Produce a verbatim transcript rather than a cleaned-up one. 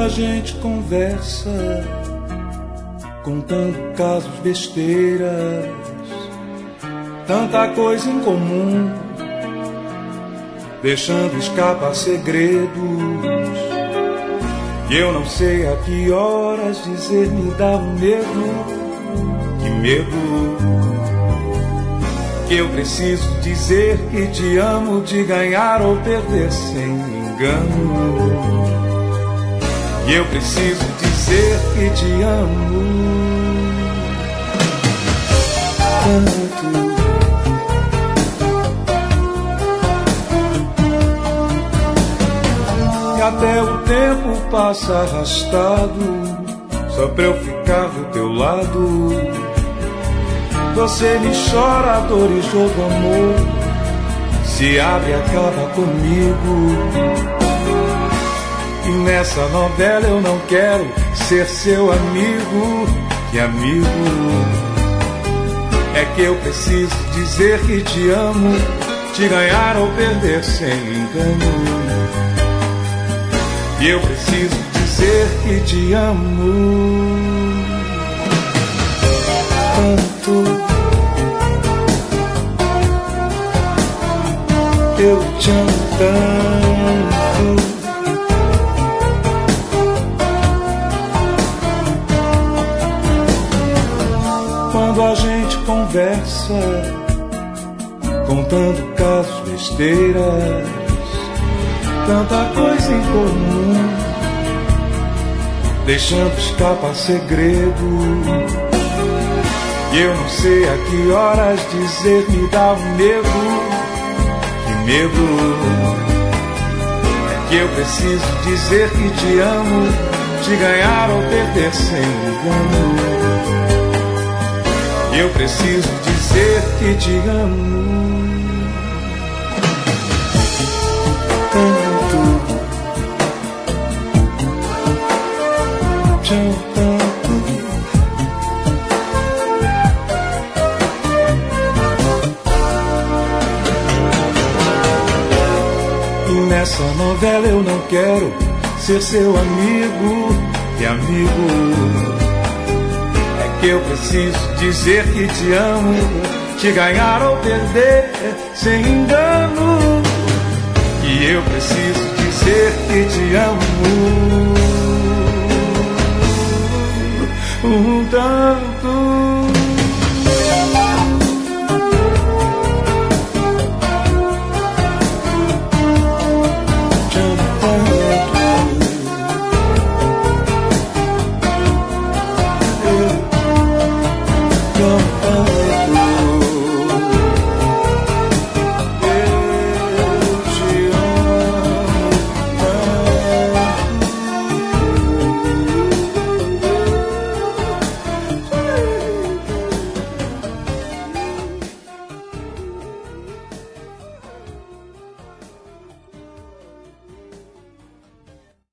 a gente conversa, contando casos, besteiras, tanta coisa em comum, deixando escapar segredos. E eu não sei a que horas dizer, me dá um medo, que medo, que eu preciso dizer que te amo, de ganhar ou perder sem engano. E eu preciso dizer que te amo tanto. E até o tempo passa arrastado, só pra eu ficar do teu lado. Você me chora a dor e jogo amor, se abre e acaba comigo. E nessa novela eu não quero ser seu amigo, que amigo é que eu preciso dizer que te amo, te ganhar ou perder sem engano. E eu preciso dizer que te amo tanto. Eu te amo tanto. Quando a gente conversa, contando casos, besteiras, tanta coisa em comum, deixando escapar segredo. E eu não sei a que horas dizer, me dá um medo, que medo, é que eu preciso dizer que te amo, te ganhar ou perder sem engano. Eu preciso dizer que te amo tanto, te amo tanto. E nessa novela eu não quero ser seu amigo, que amigo que eu preciso dizer que te amo, te ganhar ou perder sem engano. E eu preciso dizer que te amo um tanto. Te amo tanto. Oh,